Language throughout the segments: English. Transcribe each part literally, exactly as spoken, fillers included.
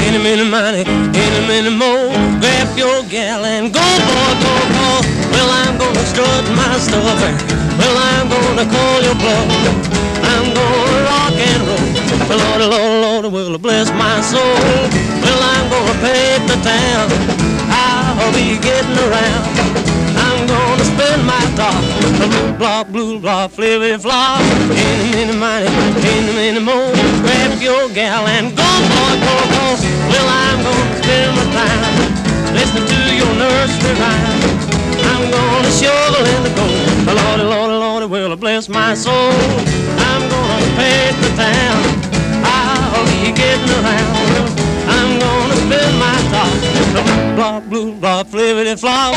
Any minute money, any minute more. Grab your gal and go, boy, go, go. Well, I'm gonna strut my stuff. Well, I'm gonna call your bluff. I'm gonna rock and roll. Well, Lord, Lord, Lord, will bless my soul. Well, I'm gonna paint the town. I'll be getting around. I'm gonna spend my top. Blue block, blue block, flippity flop. Any minute money, any minute more. Grab your gal and go, boy, go, go. Well, I'm gonna spend my time listening to your nursery rhyme. I'm gonna shovel in the coal. Lordy, Lordy, Lordy, will bless my soul. I'm gonna paint the town. I'll be getting around. I'm gonna spend my top. Blue block, blue block, flippity flop.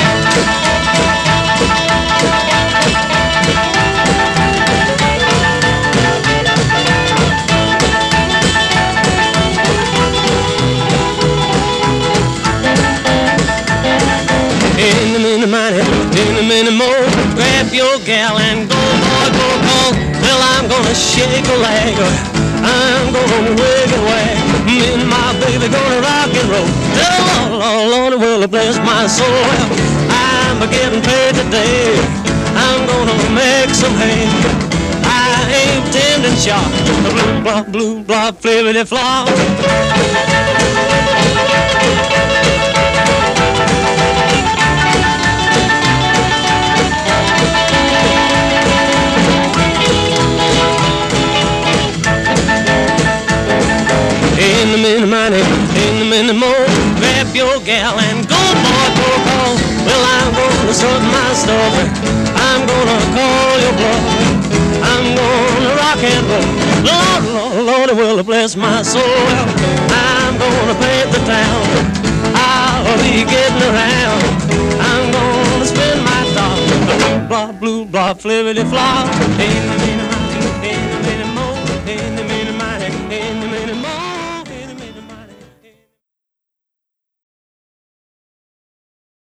In a minute, money, in a minute more. Grab your gal and go, boy, go, go. Well, I'm gonna shake a leg. I'm gonna wig and wag. Me and my baby gonna rock and roll. Oh, Lord, Lord, will bless my soul. I'm getting paid today. I'm gonna make some hay. I ain't tending shop. Blue block, blue block, flippity flop. In a minute, money, in a minute more. Grab your gal and go, boy, go, go. Well, I'm gonna sort my story. I'm gonna call your bluff. I'm gonna rock and roll. Lord, Lord, Lord, it will bless my soul. I'm gonna paint the town. I'll be getting around. I'm gonna spend my thought. Blue block, blue block, flippity flop.